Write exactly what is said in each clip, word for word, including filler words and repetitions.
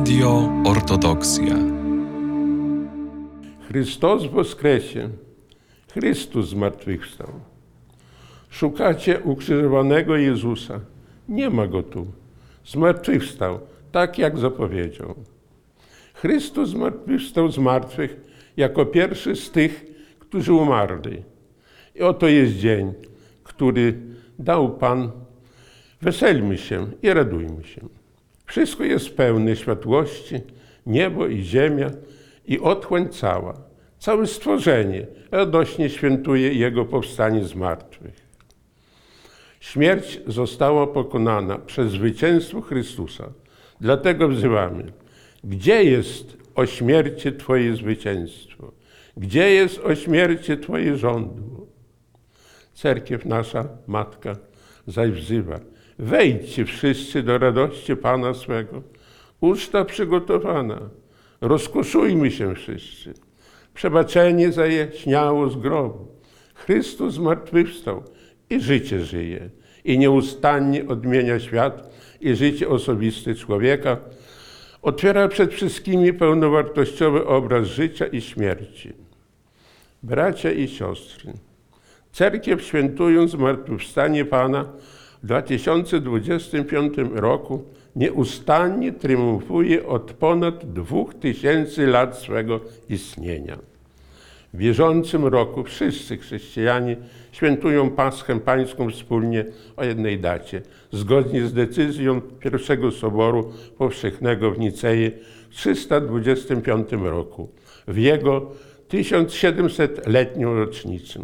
Radio Ortodoksja. Chrystus woskresie, Chrystus zmartwychwstał. Szukacie ukrzyżowanego Jezusa. Nie ma Go tu. Zmartwychwstał, tak jak zapowiedział. Chrystus zmartwychwstał z martwych jako pierwszy z tych, którzy umarli. I oto jest dzień, który dał Pan. Weselmy się i radujmy się. Wszystko jest pełne światłości, niebo i ziemia i otchłań cała. Całe stworzenie radośnie świętuje Jego powstanie z martwych. Śmierć została pokonana przez zwycięstwo Chrystusa. Dlatego wzywamy: gdzie jest o śmierci Twoje zwycięstwo? Gdzie jest o śmierci Twoje żądło? Cerkiew nasza, Matka, zaś wzywa: wejdźcie wszyscy do radości Pana swego. Uczta przygotowana, rozkoszujmy się wszyscy. Przebaczenie zajaśniało z grobu. Chrystus zmartwychwstał i życie żyje. I nieustannie odmienia świat i życie osobiste człowieka. Otwiera przed wszystkimi pełnowartościowy obraz życia i śmierci. Bracia i siostry, Cerkiew, świętując zmartwychwstanie Pana w dwa tysiące dwudziestym piątym roku, nieustannie triumfuje od ponad dwóch tysięcy lat swego istnienia. W bieżącym roku wszyscy chrześcijanie świętują Paschę Pańską wspólnie o jednej dacie, zgodnie z decyzją pierwszego Soboru Powszechnego w Nicei w trzysta dwudziestym piątym roku, w jego tysiąc siedemsetletnią rocznicę.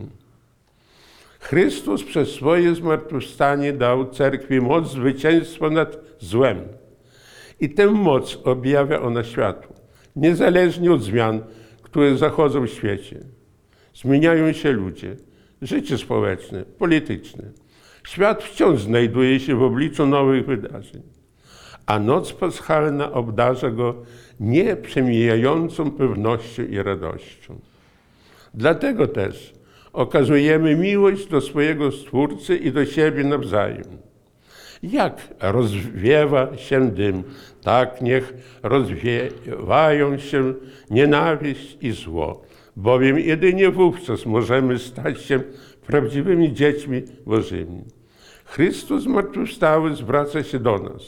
Chrystus przez swoje zmartwychwstanie dał Cerkwi moc zwycięstwa nad złem. I tę moc objawia ona światu, niezależnie od zmian, które zachodzą w świecie. Zmieniają się ludzie, życie społeczne, polityczne. Świat wciąż znajduje się w obliczu nowych wydarzeń, a noc paschalna obdarza go nieprzemijającą pewnością i radością. Dlatego też okazujemy miłość do swojego Stwórcy i do siebie nawzajem. Jak rozwiewa się dym, tak niech rozwiewają się nienawiść i zło, bowiem jedynie wówczas możemy stać się prawdziwymi dziećmi Bożymi. Chrystus zmartwychwstały zwraca się do nas.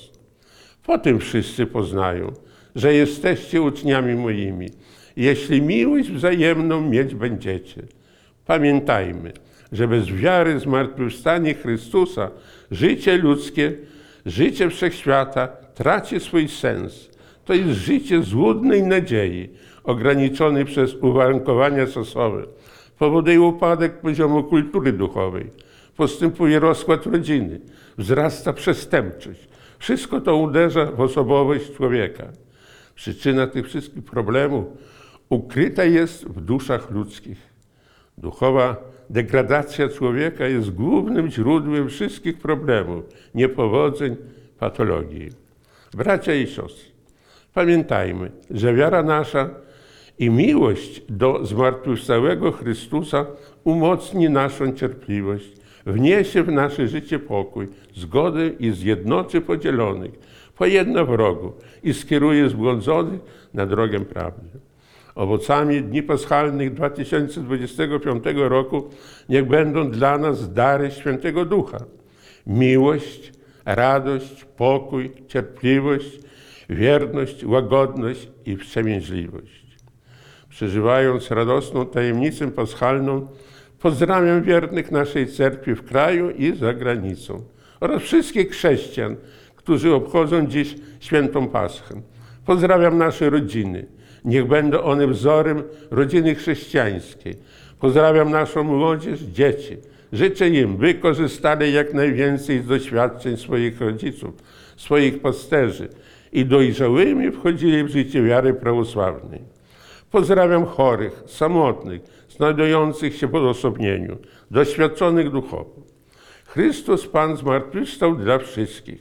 Potem wszyscy poznają, że jesteście uczniami moimi, jeśli miłość wzajemną mieć będziecie. Pamiętajmy, że bez wiary w zmartwychwstanie Chrystusa życie ludzkie, życie wszechświata traci swój sens. To jest życie złudnej nadziei, ograniczone przez uwarunkowania czasowe. Powoduje upadek poziomu kultury duchowej. Postępuje rozkład rodziny, wzrasta przestępczość. Wszystko to uderza w osobowość człowieka. Przyczyna tych wszystkich problemów ukryta jest w duszach ludzkich. Duchowa degradacja człowieka jest głównym źródłem wszystkich problemów, niepowodzeń, patologii. Bracia i siostry, pamiętajmy, że wiara nasza i miłość do zmartwychwstałego Chrystusa umocni naszą cierpliwość, wniesie w nasze życie pokój, zgodę i zjednoczy podzielonych, pojedna wrogów i skieruje zbłądzonych na drogę prawdy. Owocami Dni Paschalnych dwa tysiące dwudziestego piątego roku niech będą dla nas dary Świętego Ducha. Miłość, radość, pokój, cierpliwość, wierność, łagodność i wstrzemięźliwość. Przeżywając radosną tajemnicę paschalną, pozdrawiam wiernych naszej cerkwi w kraju i za granicą oraz wszystkich chrześcijan, którzy obchodzą dziś świętą Paschę. Pozdrawiam nasze rodziny. Niech będą one wzorem rodziny chrześcijańskiej. Pozdrawiam naszą młodzież, dzieci. Życzę im, by korzystali jak najwięcej z doświadczeń swoich rodziców, swoich pasterzy i dojrzałymi wchodzili w życie wiary prawosławnej. Pozdrawiam chorych, samotnych, znajdujących się w odosobnieniu, doświadczonych duchowo. Chrystus Pan zmartwychwstał dla wszystkich.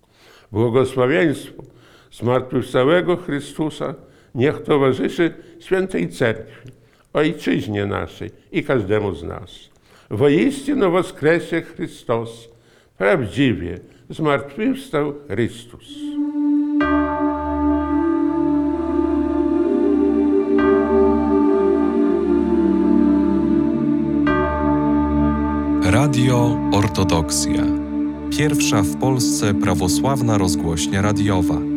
Błogosławieństwo zmartwychwstałego Chrystusa niech towarzyszy Świętej Cerkwi, Ojczyźnie naszej i każdemu z nas. Woistinu woskresie Chrystus, prawdziwie zmartwychwstał Chrystus. Radio Ortodoksja. Pierwsza w Polsce prawosławna rozgłośnia radiowa.